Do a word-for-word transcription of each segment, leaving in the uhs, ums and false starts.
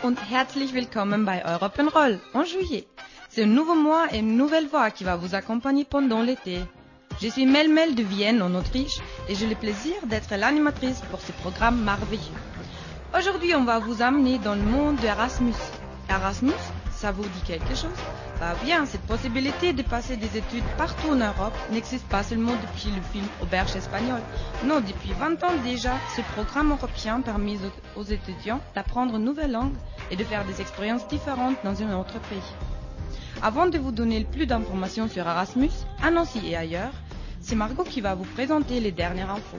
und herzlich willkommen bei Europe and Roll en juillet. C'est un nouveau mois et une nouvelle voix qui va vous accompagner pendant l'été. Je suis Mel Mel de Vienne en Autriche et j'ai le plaisir d'être l'animatrice pour ce programme merveilleux. Aujourd'hui, on va vous amener dans le monde d'Erasmus. Erasmus, ça vous dit quelque chose? Bah bien, cette possibilité de passer des études partout en Europe n'existe pas seulement depuis le film Auberge espagnole. Non, depuis vingt ans déjà, ce programme européen permet aux, aux étudiants d'apprendre une nouvelle langue et de faire des expériences différentes dans un autre pays. Avant de vous donner le plus d'informations sur Erasmus, à Nancy et ailleurs, c'est Margot qui va vous présenter les dernières infos.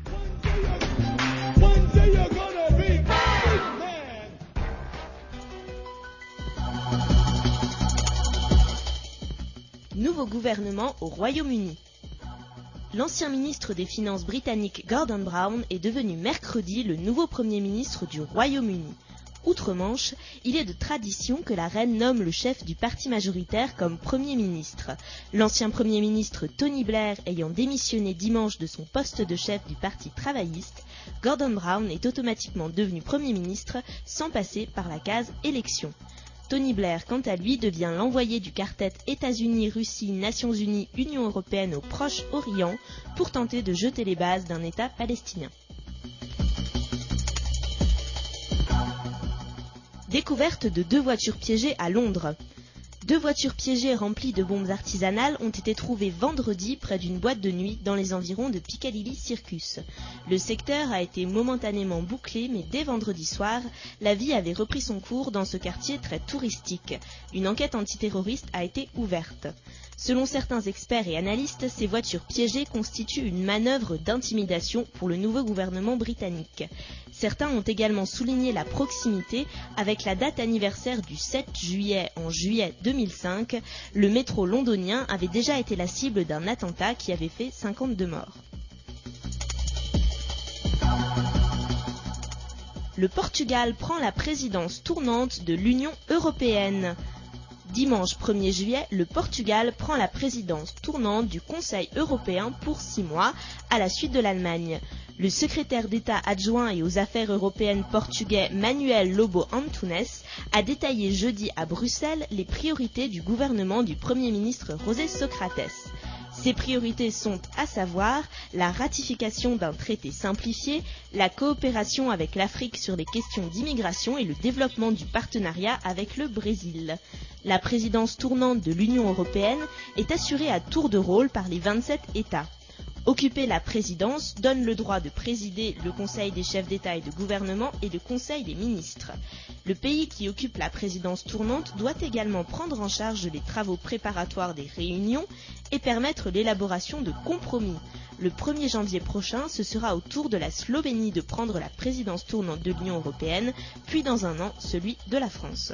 Nouveau gouvernement au Royaume-Uni. L'ancien ministre des Finances britannique Gordon Brown est devenu mercredi le nouveau Premier ministre du Royaume-Uni. Outre-Manche, il est de tradition que la reine nomme le chef du parti majoritaire comme Premier ministre. L'ancien Premier ministre Tony Blair ayant démissionné dimanche de son poste de chef du parti travailliste, Gordon Brown est automatiquement devenu Premier ministre sans passer par la case élection. Tony Blair, quant à lui, devient l'envoyé du quartet États-Unis, Russie, Nations Unies, Union Européenne au Proche-Orient pour tenter de jeter les bases d'un État palestinien. Découverte de deux voitures piégées à Londres. Deux voitures piégées remplies de bombes artisanales ont été trouvées vendredi près d'une boîte de nuit dans les environs de Piccadilly Circus. Le secteur a été momentanément bouclé, mais dès vendredi soir, la vie avait repris son cours dans ce quartier très touristique. Une enquête antiterroriste a été ouverte. Selon certains experts et analystes, ces voitures piégées constituent une manœuvre d'intimidation pour le nouveau gouvernement britannique. Certains ont également souligné la proximité avec la date anniversaire du sept juillet en juillet deux mille cinq. Le métro londonien avait déjà été la cible d'un attentat qui avait fait cinquante-deux morts. Le Portugal prend la présidence tournante de l'Union européenne. Dimanche premier juillet, le Portugal prend la présidence tournante du Conseil européen pour six mois, à la suite de l'Allemagne. Le secrétaire d'État adjoint et aux affaires européennes portugais Manuel Lobo Antunes a détaillé jeudi à Bruxelles les priorités du gouvernement du Premier ministre José Socrates. Ces priorités sont à savoir la ratification d'un traité simplifié, la coopération avec l'Afrique sur les questions d'immigration et le développement du partenariat avec le Brésil. La présidence tournante de l'Union européenne est assurée à tour de rôle par les vingt-sept États. Occuper la présidence donne le droit de présider le Conseil des chefs d'État et de gouvernement et le Conseil des ministres. Le pays qui occupe la présidence tournante doit également prendre en charge les travaux préparatoires des réunions et permettre l'élaboration de compromis. Le premier janvier prochain, ce sera au tour de la Slovénie de prendre la présidence tournante de l'Union européenne, puis dans un an, celui de la France.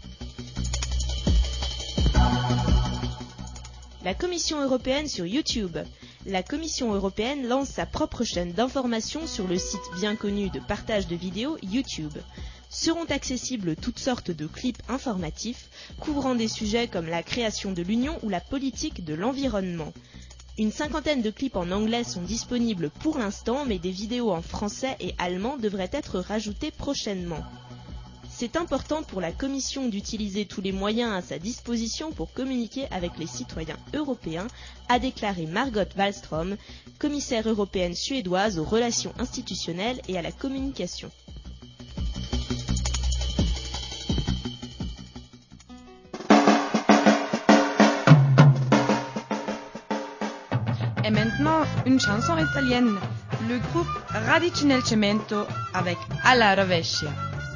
La Commission européenne sur YouTube. La Commission européenne lance sa propre chaîne d'information sur le site bien connu de partage de vidéos YouTube. Seront accessibles toutes sortes de clips informatifs couvrant des sujets comme la création de l'Union ou la politique de l'environnement. Une cinquantaine de clips en anglais sont disponibles pour l'instant, mais des vidéos en français et allemand devraient être rajoutées prochainement. C'est important pour la Commission d'utiliser tous les moyens à sa disposition pour communiquer avec les citoyens européens, a déclaré Margot Wallström, commissaire européenne suédoise aux relations institutionnelles et à la communication. Et maintenant, une chanson italienne, le groupe Radici nel Cemento avec Alla Rovescia.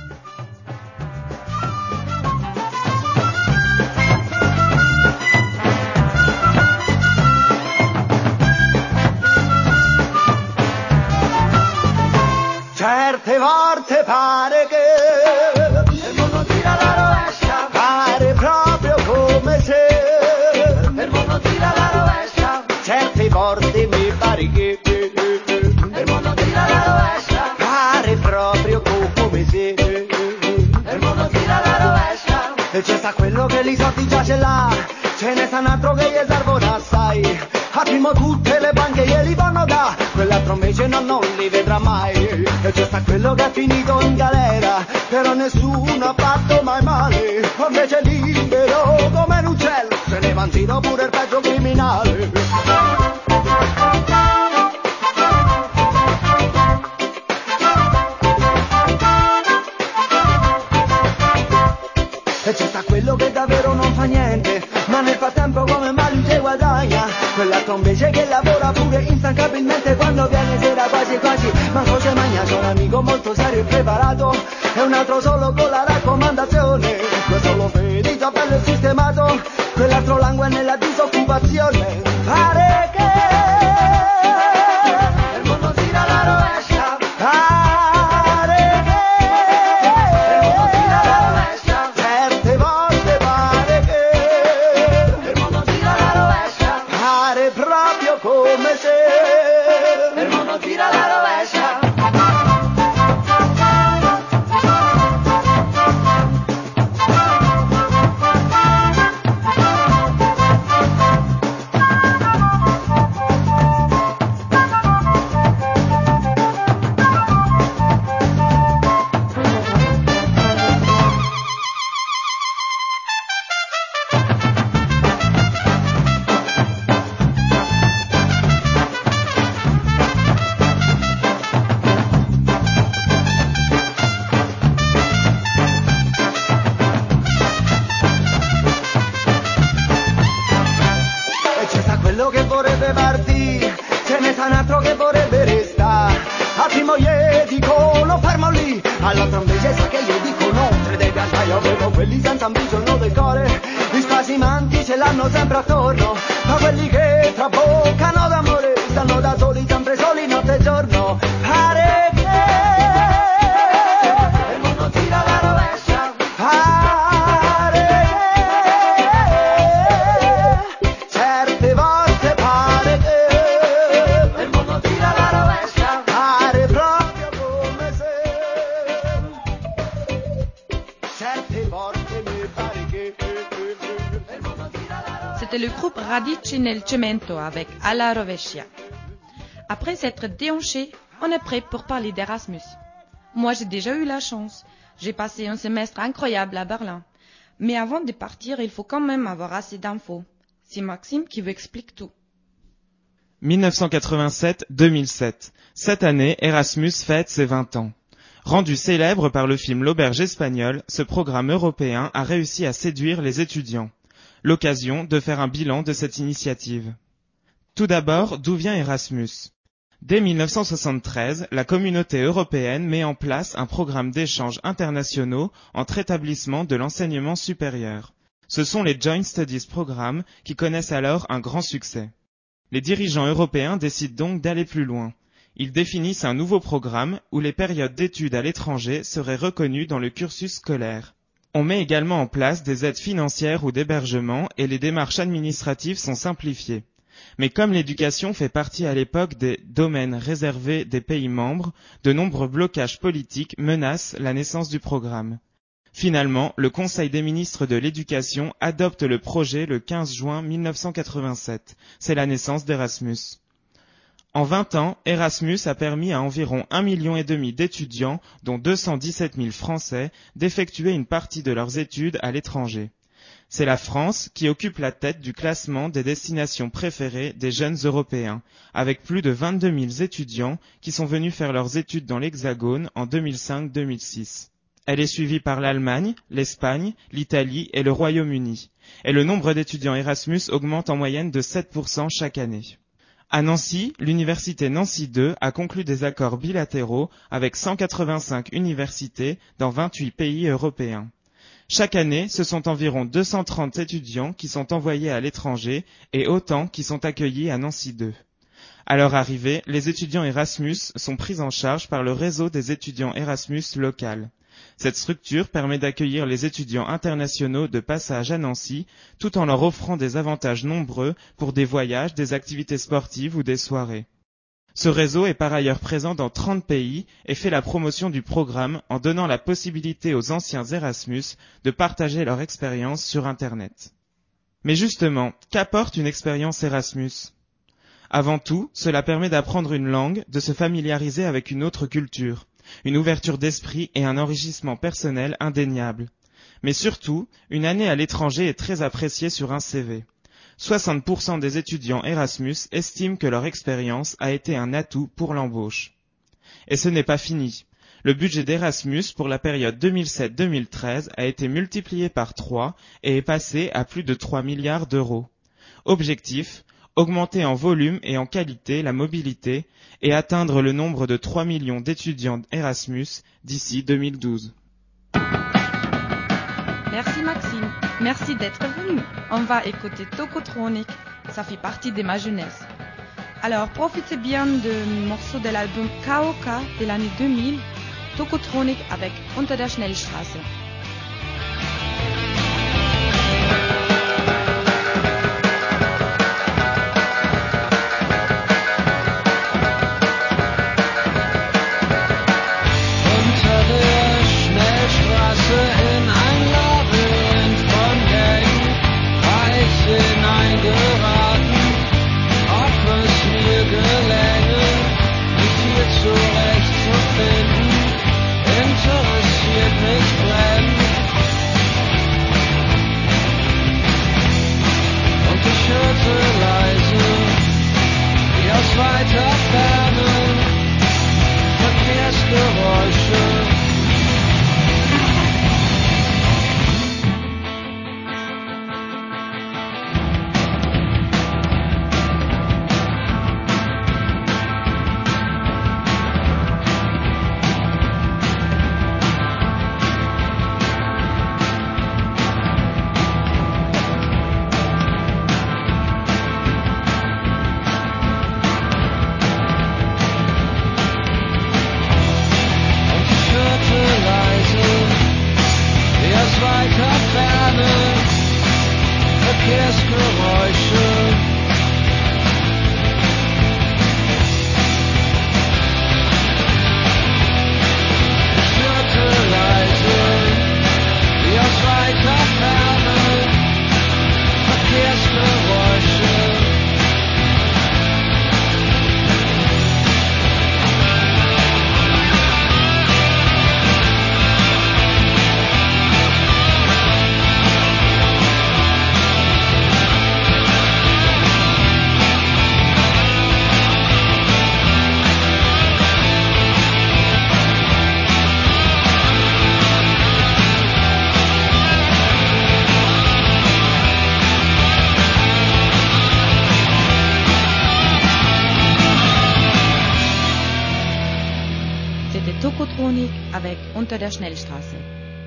Certe volte pare che il mondo gira alla rovescia, pare proprio come se il mondo gira alla rovescia. Certe volte mi pare che il mondo gira alla rovescia, pare proprio come se il mondo gira alla rovescia. E c'è sta quello che li soldi già ce l'ha, ce ne sta un altro che gli servono assai. Attimo tutte le banche glieli vanno da, quell'altro invece no, non li vedrà mai. E c'è sta quello che è finito in galera, però nessuno ha fatto mai male. Invece libero come un uccello, se ne va in giro pure il peggio criminale. E c'è sta quello che davvero non fa niente, ma nel frattempo come Maluce guadagna. Quell'altro invece che lavora pure instancabilmente, quando viene sera quasi quasi manco se magna. C'è un amico molto serio e preparato, e un altro solo con la raccomandazione. Questo lo ferito bello e sistemato, quell'altro langue nella disoccupazione. Pare che il mondo gira alla rovescia, pare che il mondo gira alla rovescia. Certe volte pare che il mondo gira alla rovescia, pare proprio come se il mondo gira alla rovescia. Quello che vorrebbe partire, ce ne sta un altro che vorrebbe restare. Al primo gli dico lo fermo lì, all'altro invece sa che io dico no. Tre devi andare, io vedo quelli senza un bisogno del cuore, gli spasimanti ce l'hanno sempre attorno, ma quelli che traboccano d'amore stanno da soli, sempre soli notte e giorno. Pare che il mondo gira alla rovescia, pare che certe volte pare che il mondo gira alla rovescia, pare proprio come se certe volte mi pare che il mondo gira alla rovescia. C'était le groupe Radici nel Cemento avec Alla Rovescia. Après s'être déhanché, on est prêt pour parler d'Erasmus. Moi, j'ai déjà eu la chance. J'ai passé un semestre incroyable à Berlin. Mais avant de partir, il faut quand même avoir assez d'infos. C'est Maxime qui vous explique tout. mille neuf cent quatre-vingt-sept deux mille sept. Cette année, Erasmus fête ses vingt ans. Rendu célèbre par le film L'Auberge espagnole, ce programme européen a réussi à séduire les étudiants. L'occasion de faire un bilan de cette initiative. Tout d'abord, d'où vient Erasmus ? Dès mille neuf cent soixante-treize, la communauté européenne met en place un programme d'échanges internationaux entre établissements de l'enseignement supérieur. Ce sont les Joint Studies Programmes qui connaissent alors un grand succès. Les dirigeants européens décident donc d'aller plus loin. Ils définissent un nouveau programme où les périodes d'études à l'étranger seraient reconnues dans le cursus scolaire. On met également en place des aides financières ou d'hébergement et les démarches administratives sont simplifiées. Mais comme l'éducation fait partie à l'époque des domaines réservés des pays membres, de nombreux blocages politiques menacent la naissance du programme. Finalement, le Conseil des ministres de l'Éducation adopte le projet le quinze juin mille neuf cent quatre-vingt-sept. C'est la naissance d'Erasmus. En vingt ans, Erasmus a permis à environ un million et demi d'étudiants, dont deux cent dix-sept mille Français, d'effectuer une partie de leurs études à l'étranger. C'est la France qui occupe la tête du classement des destinations préférées des jeunes Européens, avec plus de vingt-deux mille étudiants qui sont venus faire leurs études dans l'Hexagone en deux mille cinq deux mille six. Elle est suivie par l'Allemagne, l'Espagne, l'Italie et le Royaume-Uni. Et le nombre d'étudiants Erasmus augmente en moyenne de sept pour cent chaque année. À Nancy, l'université Nancy deux a conclu des accords bilatéraux avec cent quatre-vingt-cinq universités dans vingt-huit pays européens. Chaque année, ce sont environ deux cent trente étudiants qui sont envoyés à l'étranger et autant qui sont accueillis à Nancy deux. À leur arrivée, les étudiants Erasmus sont pris en charge par le réseau des étudiants Erasmus local. Cette structure permet d'accueillir les étudiants internationaux de passage à Nancy, tout en leur offrant des avantages nombreux pour des voyages, des activités sportives ou des soirées. Ce réseau est par ailleurs présent dans trente pays et fait la promotion du programme en donnant la possibilité aux anciens Erasmus de partager leur expérience sur Internet. Mais justement, qu'apporte une expérience Erasmus ? Avant tout, cela permet d'apprendre une langue, de se familiariser avec une autre culture, une ouverture d'esprit et un enrichissement personnel indéniable. Mais surtout, une année à l'étranger est très appréciée sur un C V. soixante pour cent des étudiants Erasmus estiment que leur expérience a été un atout pour l'embauche. Et ce n'est pas fini. Le budget d'Erasmus pour la période deux mille sept deux mille treize a été multiplié par trois et est passé à plus de trois milliards d'euros. Objectif, augmenter en volume et en qualité la mobilité et atteindre le nombre de trois millions d'étudiants Erasmus d'ici deux mille douze. Merci Maxime, merci d'être venu. On va écouter Tokotronic, ça fait partie de ma jeunesse. Alors profitez bien du morceau de l'album K O K de l'année deux mille, Tokotronic avec Unter der Schnellstraße. Tokotronic avec Unter der Schnellstraße.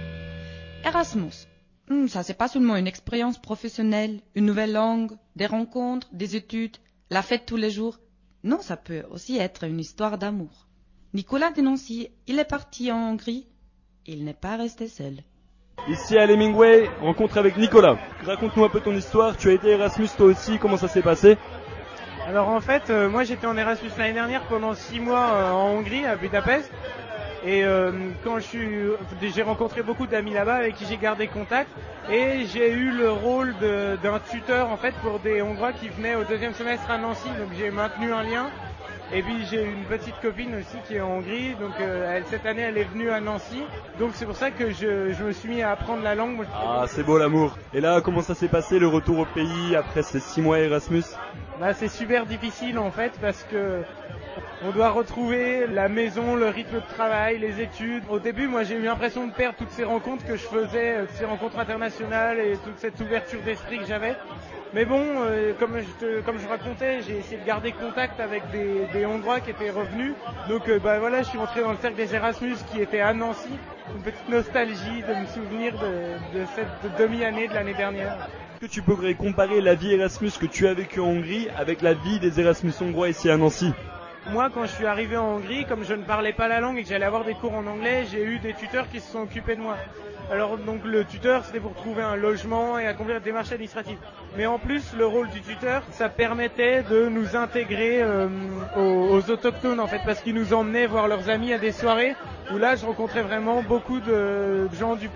Erasmus, ça c'est pas seulement une expérience professionnelle, une nouvelle langue, des rencontres, des études, la fête tous les jours. Non, ça peut aussi être une histoire d'amour. Nicolas de Nancy, il est parti en Hongrie, il n'est pas resté seul. Ici à Hemingway, rencontre avec Nicolas. Raconte-nous un peu ton histoire, tu as été Erasmus toi aussi, comment ça s'est passé ? Alors en fait, euh, moi j'étais en Erasmus l'année dernière pendant six mois euh, en Hongrie, à Budapest. Et euh, quand je suis, j'ai rencontré beaucoup d'amis là-bas avec qui j'ai gardé contact. Et j'ai eu le rôle de, d'un tuteur en fait pour des Hongrois qui venaient au deuxième semestre à Nancy. Donc j'ai maintenu un lien. Et puis j'ai une petite copine aussi qui est en Hongrie, donc euh, elle, cette année elle est venue à Nancy, donc c'est pour ça que je, je me suis mis à apprendre la langue. Ah c'est beau l'amour. Et là comment ça s'est passé le retour au pays après ces six mois Erasmus ? Bah c'est super difficile en fait parce que on doit retrouver la maison, le rythme de travail, les études. Au début moi j'ai eu l'impression de perdre toutes ces rencontres que je faisais, toutes ces rencontres internationales et toute cette ouverture d'esprit que j'avais. Mais bon, euh, comme, je te, comme je racontais, j'ai essayé de garder contact avec des, des Hongrois qui étaient revenus. Donc euh, bah, voilà, je suis rentré dans le cercle des Erasmus qui était à Nancy. Une petite nostalgie de me souvenir de, de cette demi-année de l'année dernière. Est-ce que tu pourrais comparer la vie Erasmus que tu as vécue en Hongrie avec la vie des Erasmus hongrois ici à Nancy ? Moi, quand je suis arrivé en Hongrie, comme je ne parlais pas la langue et que j'allais avoir des cours en anglais, j'ai eu des tuteurs qui se sont occupés de moi. Alors donc le tuteur, c'était pour trouver un logement et accomplir des démarches administratives. Mais en plus, le rôle du tuteur, ça permettait de nous intégrer euh, aux, aux autochtones en fait, parce qu'ils nous emmenaient voir leurs amis à des soirées où là, je rencontrais vraiment beaucoup de gens du pays.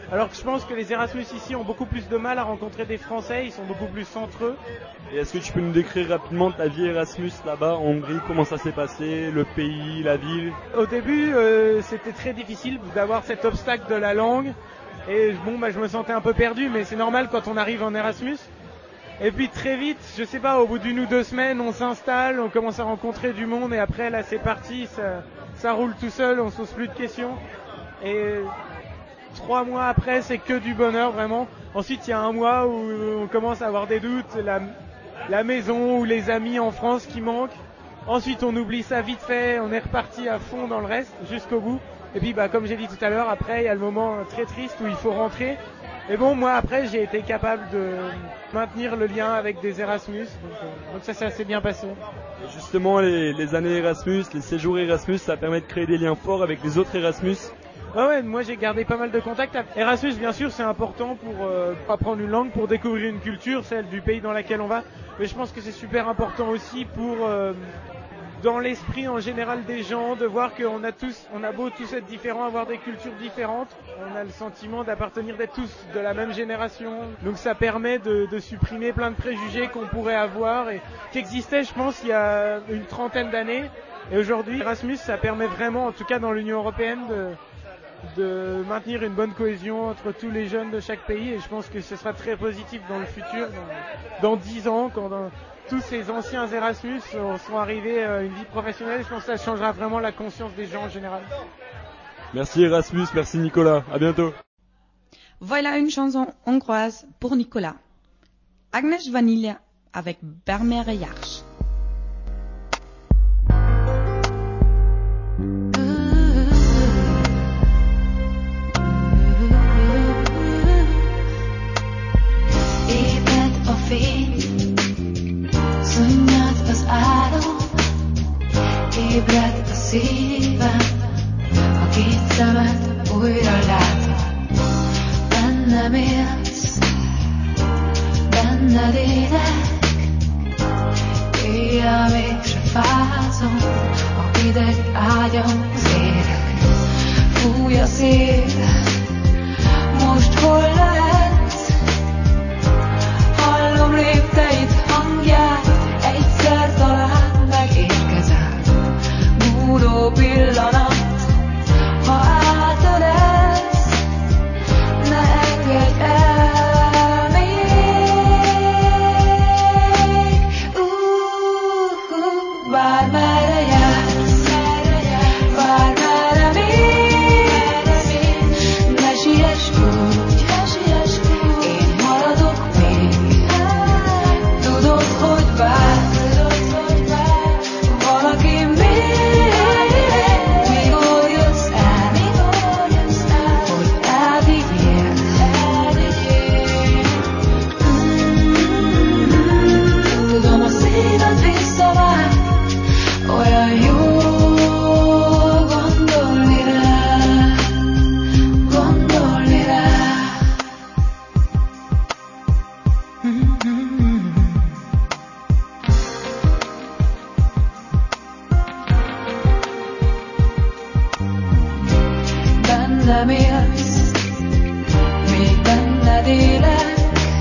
Alors que je pense que les Erasmus ici ont beaucoup plus de mal à rencontrer des Français, ils sont beaucoup plus entre eux. Et est-ce que tu peux nous décrire rapidement ta vie Erasmus là-bas en Hongrie, comment ça s'est passé, le pays, la ville? Au début, euh, c'était très difficile d'avoir cet obstacle de la langue. Et bon, bah, je me sentais un peu perdu, mais c'est normal quand on arrive en Erasmus. Et puis très vite, je sais pas, au bout d'une ou deux semaines, on s'installe, on commence à rencontrer du monde et après là c'est parti, ça, ça roule tout seul, on se pose plus de questions. Et trois mois après, c'est que du bonheur vraiment. Ensuite, il y a un mois où on commence à avoir des doutes, la, la maison ou les amis en France qui manquent. Ensuite, on oublie ça vite fait, on est reparti à fond dans le reste jusqu'au bout. Et puis, bah, comme j'ai dit tout à l'heure, après, il y a le moment très triste où il faut rentrer. Et bon, moi, après, j'ai été capable de maintenir le lien avec des Erasmus. Donc, euh, donc ça s'est assez bien passé. Et justement, les, les années Erasmus, les séjours Erasmus, ça permet de créer des liens forts avec les autres Erasmus. Ah ouais, moi, j'ai gardé pas mal de contacts. Erasmus, bien sûr, c'est important pour euh, apprendre une langue, pour découvrir une culture, celle du pays dans lequel on va. Mais je pense que c'est super important aussi pour... Euh, dans l'esprit en général des gens, de voir qu'on a tous, on a beau tous être différents, avoir des cultures différentes, on a le sentiment d'appartenir, d'être tous de la même génération. Donc ça permet de, de supprimer plein de préjugés qu'on pourrait avoir et qui existaient, je pense, il y a une trentaine d'années. Et aujourd'hui, Erasmus, ça permet vraiment, en tout cas dans l'Union européenne, de, de maintenir une bonne cohésion entre tous les jeunes de chaque pays. Et je pense que ce sera très positif dans le futur, dans dix ans, quand dans, tous ces anciens Erasmus sont arrivés à une vie professionnelle. Je pense que ça changera vraiment la conscience des gens en général. Merci Erasmus, merci Nicolas, à bientôt. Voilà une chanson hongroise pour Nicolas. Agnes Vanilla avec Bermer et Jarch. Ébred a szívem, a két szemed újra látom. Bennem élsz, benned élek, éjjel mégse fázom, a hideg ágyamhoz érek. Fúj a szél, most hol lehetsz? Hallom lépteid hangját, egyszer talán megérkezel. Múló pillanat, ha átölelsz, ne engedj el még. Uh-huh, bármerre jársz, bármerre mész, ne siess úgy, én maradok még. Tudod, hogy vár valaki még. Bennem élsz, még benned élek,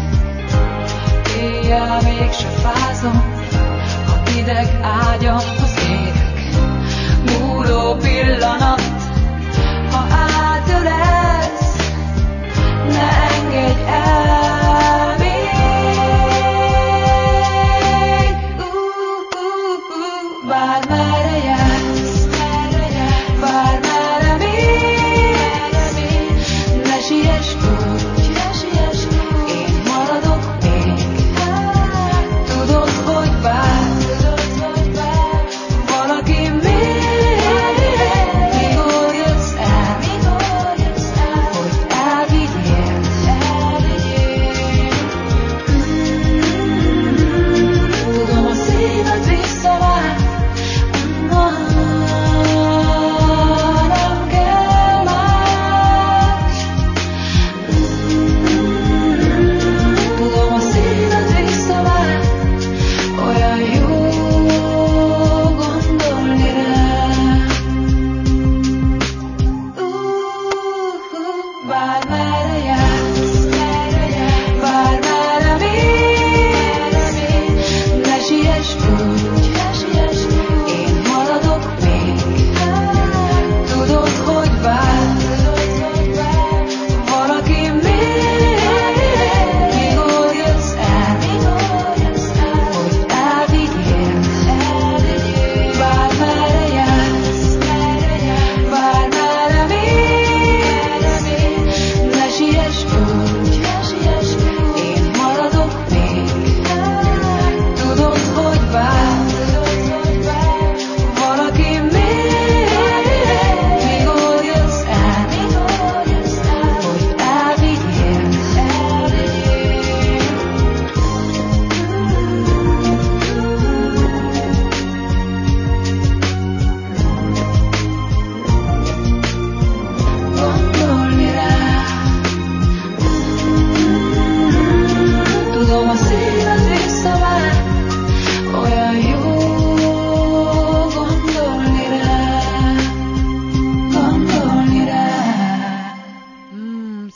éjjel mégse fázom, a hideg ágyamhoz érek. Múló pillanat, ha átölelsz, ne engedj el még. Uh-huh, bármerre jársz, bármerre mész, ne siess úgy, én maradok még. Tudod, hogy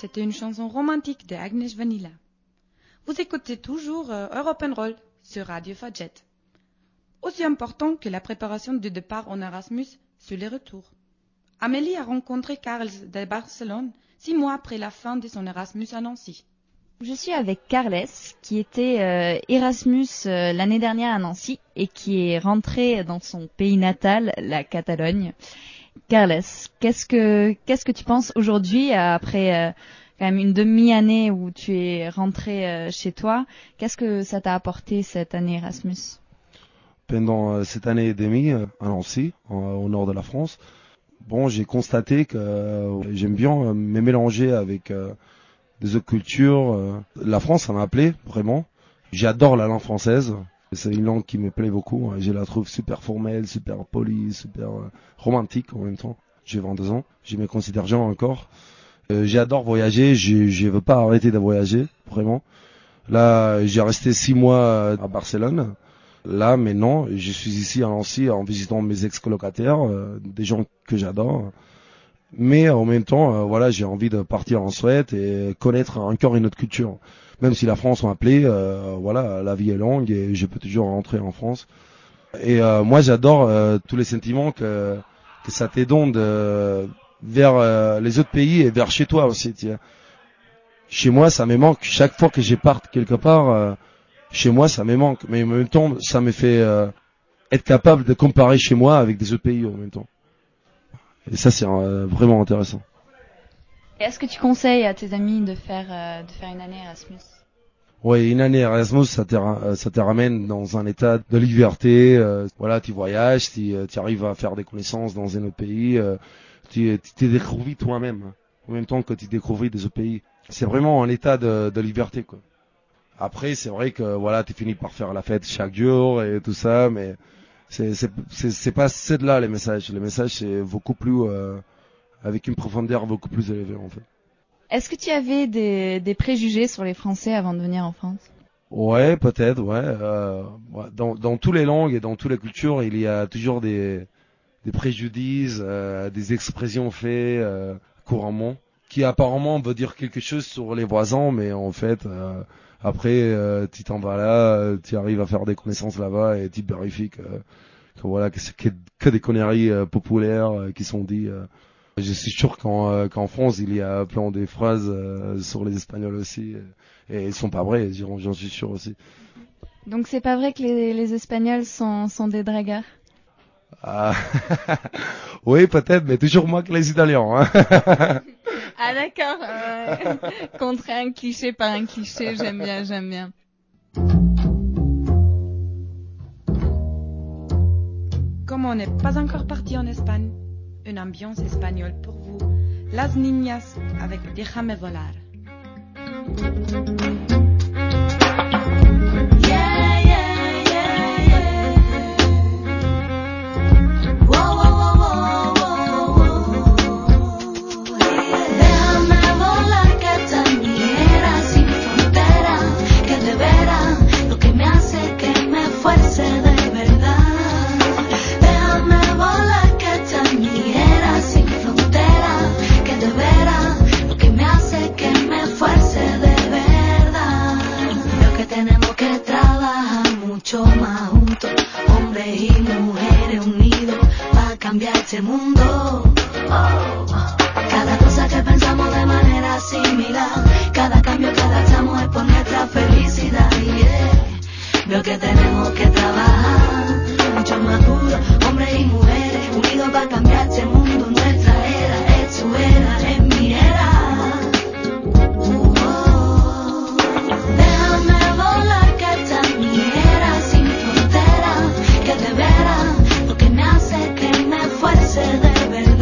c'était une chanson romantique de Agnes Vanilla. Vous écoutez toujours euh, Europe and Roll sur Radio Fadjet. Aussi important que la préparation du départ en Erasmus, c'est le retour. Amélie a rencontré Carles de Barcelone six mois après la fin de son Erasmus à Nancy. Je suis avec Carles, qui était euh, Erasmus euh, l'année dernière à Nancy et qui est rentré dans son pays natal, la Catalogne. Carles, qu'est-ce que qu'est-ce que tu penses aujourd'hui, après euh, quand même une demi-année où tu es rentré euh, chez toi? Qu'est-ce que ça t'a apporté cette année Erasmus? Pendant euh, cette année et demie euh, à Nancy, en, au nord de la France, bon, j'ai constaté que euh, j'aime bien euh, me mélanger avec euh, des autres cultures. Euh. La France, ça m'a appelé, vraiment. J'adore la langue française. C'est une langue qui me plaît beaucoup. Je la trouve super formelle, super polie, super euh, romantique en même temps. J'ai vingt-deux ans, je me considère jeune encore. Euh, j'adore voyager, je je veux pas arrêter de voyager, vraiment. Là, j'ai resté six mois à Barcelone. Là, maintenant, je suis ici à Nancy en visitant mes ex-colocataires, euh, des gens que j'adore. Mais en même temps, euh, voilà, j'ai envie de partir en Suède et connaître encore une autre culture. Même si la France m'a appelé, euh, voilà, la vie est longue et je peux toujours rentrer en France. Et euh, moi, j'adore euh, tous les sentiments que que ça te donne de, vers euh, les autres pays et vers chez toi aussi. Tiens. Chez moi, ça me manque. Chaque fois que je parte quelque part, euh, chez moi, ça me manque. Mais en même temps, ça me fait euh, être capable de comparer chez moi avec des autres pays en même temps. Et ça, c'est euh, vraiment intéressant. Et est-ce que tu conseilles à tes amis de faire euh, de faire une année Erasmus? Oui, une année Erasmus, ça te, ça te ramène dans un état de liberté. Euh, voilà, tu voyages, tu, tu arrives à faire des connaissances dans un autre pays. Euh, tu t'es découvert toi-même, en même temps que tu découvres des autres pays. C'est vraiment un état de, de liberté, quoi. Après, c'est vrai que voilà, tu finis par faire la fête chaque jour et tout ça, mais c'est c'est c'est, c'est pas c'est là les messages. Les messages, c'est beaucoup plus euh, avec une profondeur beaucoup plus élevée en fait. Est-ce que tu avais des, des préjugés sur les Français avant de venir en France? Ouais, peut-être, ouais. Euh, dans, dans toutes les langues et dans toutes les cultures, il y a toujours des, des préjudices, euh, des expressions faites euh, couramment, qui apparemment veut dire quelque chose sur les voisins, mais en fait, euh, après, euh, tu t'en vas là, tu arrives à faire des connaissances là-bas et tu vérifies que, que voilà, que c'est que, que des conneries euh, populaires euh, qui sont dites. Euh. Je suis sûr qu'en, euh, qu'en France, il y a plein de phrases euh, sur les Espagnols aussi, et, et ils sont pas vrais, j'en, j'en suis sûr aussi. Donc c'est pas vrai que les, les Espagnols sont, sont des dragueurs? Ah, oui, peut-être, mais toujours moins que les Italiens. Hein. Ah d'accord, euh, contrer un cliché par un cliché, j'aime bien, j'aime bien. Comme on n'est pas encore parti en Espagne, une ambiance espagnole pour vous. Las Niñas avec Déjame Volar. Yeah, yeah, yeah, yeah. Wow, wow, wow, wow, wow. Déjame volar, que tañera sin frontera, que de veras lo que me hace que me esfuerce de verdad. Déjame volar, que tañera sin frontera, que de veras lo que me hace que me esfuerce de verdad. Creo que tenemos que trabajar mucho más juntos, hombres y mujeres unidos, para cambiar este mundo. Oh. Cada cosa que pensamos de manera similar, cada cambio que adaptamos es por nuestra felicidad. Yeah. Veo que tenemos que trabajar mucho más duro, hombres y mujeres unidos para cambiar este mundo. Nuestra era es tu era, es mi era. Oh, déjame volar, que esta es mi era sin frontera, que de veras lo que me hace que me esfuerce de verdad.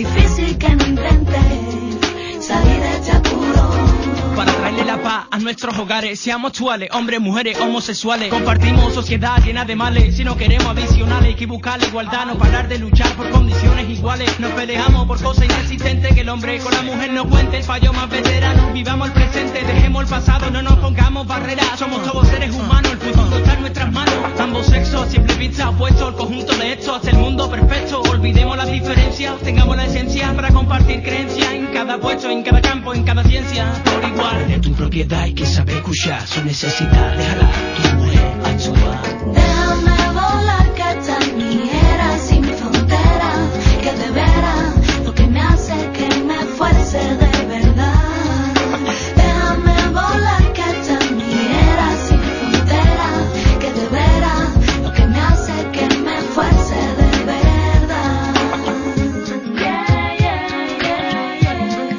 difícil que no intentes salir de este apuro. Para traerle la paz a nuestros hogares, seamos actuales, hombres, mujeres, homosexuales. Compartimos sociedad llena de males. Si no queremos adicionales, hay que buscar la igualdad. No parar de luchar por condiciones iguales. Nos peleamos por cosas inexistentes. Que el hombre con la mujer no cuente. El fallo más veterano, vivamos el presente. Dejemos el pasado, no nos pongamos barreras. Somos todos seres humanos, el futuro está en nuestras manos. Ambos sexos, siempre vista opuesto. El conjunto de esto hace el mundo perfecto. Olvidemos las diferencias, tengamos la esencia para compartir creencias. En cada puesto, en cada campo, en cada ciencia, por igual. De tu propiedad hay que saber escuchar su necesidad. Déjala, tu mujer, actúa. Déjame volar, que esta es mi era sin frontera. Que de veras lo que me hace que me fuerce de verdad. Déjame volar, que esta es mi era sin frontera. Que de veras lo que me hace que me fuerce de verdad. Yeah, yeah, yeah, yeah.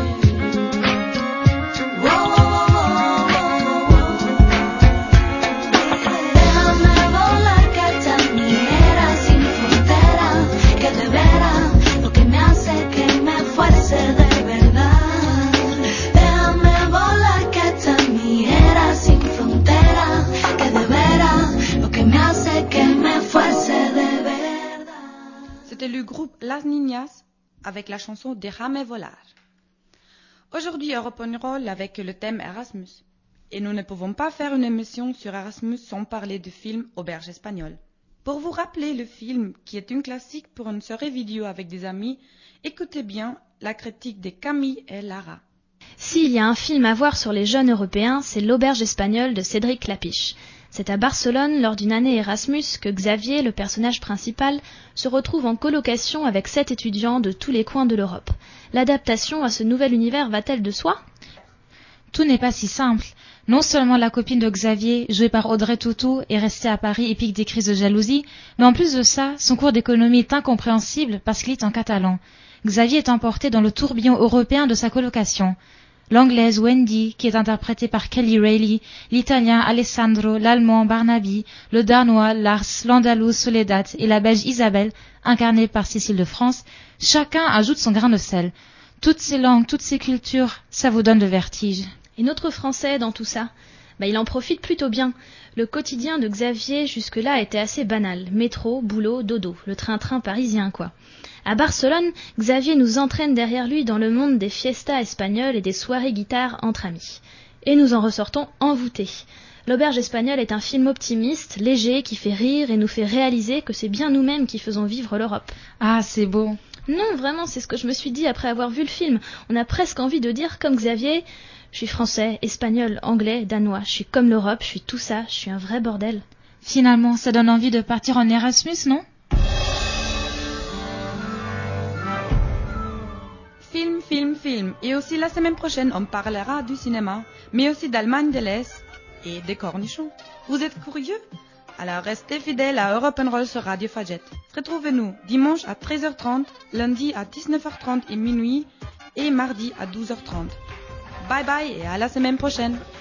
Wow, wow, wow, wow, wow. Déjame volar, que esta es mi era sin frontera. Que de veras lo que me hace que me fuerce de verdad. Déjame volar, que esta es mi era sin frontera. Que de veras lo que me hace que me fuerce de verdad. C'était le groupe Las Niñas avec la chanson Déjame volar. Aujourd'hui, Europe on Roll avec le thème Erasmus. Et nous ne pouvons pas faire une émission sur Erasmus sans parler du film Auberge espagnole. Pour vous rappeler le film, qui est une classique pour une soirée vidéo avec des amis, écoutez bien la critique de Camille et Lara. S'il y a un film à voir sur les jeunes européens, c'est l'Auberge espagnole de Cédric Clapiche. C'est à Barcelone, lors d'une année Erasmus, que Xavier, le personnage principal, se retrouve en colocation avec sept étudiants de tous les coins de l'Europe. L'adaptation à ce nouvel univers va-t-elle de soi ? Tout n'est pas si simple. Non seulement la copine de Xavier, jouée par Audrey Tautou, est restée à Paris et pique des crises de jalousie, mais en plus de ça, son cours d'économie est incompréhensible parce qu'il est en catalan. Xavier est emporté dans le tourbillon européen de sa colocation. L'anglaise Wendy, qui est interprétée par Kelly Reilly, l'italien Alessandro, l'allemand Barnaby, le danois Lars, l'andalouse Soledad et la belge Isabelle, incarnée par Cécile de France, chacun ajoute son grain de sel. Toutes ces langues, toutes ces cultures, ça vous donne le vertige. Et notre français dans tout ça ? Bah, il en profite plutôt bien. Le quotidien de Xavier jusque-là était assez banal. Métro, boulot, dodo. Le train-train parisien, quoi. À Barcelone, Xavier nous entraîne derrière lui dans le monde des fiestas espagnoles et des soirées guitare entre amis. Et nous en ressortons envoûtés. L'Auberge espagnole est un film optimiste, léger, qui fait rire et nous fait réaliser que c'est bien nous-mêmes qui faisons vivre l'Europe. Ah, c'est beau. Non, vraiment, c'est ce que je me suis dit après avoir vu le film. On a presque envie de dire, comme Xavier, je suis français, espagnol, anglais, danois, je suis comme l'Europe, je suis tout ça, je suis un vrai bordel. Finalement, ça donne envie de partir en Erasmus, non ? Film, film, film. Et aussi la semaine prochaine, on parlera du cinéma, mais aussi d'Allemagne de l'Est et des cornichons. Vous êtes curieux ? Alors restez fidèles à Europe and Roll sur Radio Fagette. Retrouvez-nous dimanche à treize heures trente, lundi à dix-neuf heures trente et minuit et mardi à douze heures trente. Bye bye et à la semaine prochaine.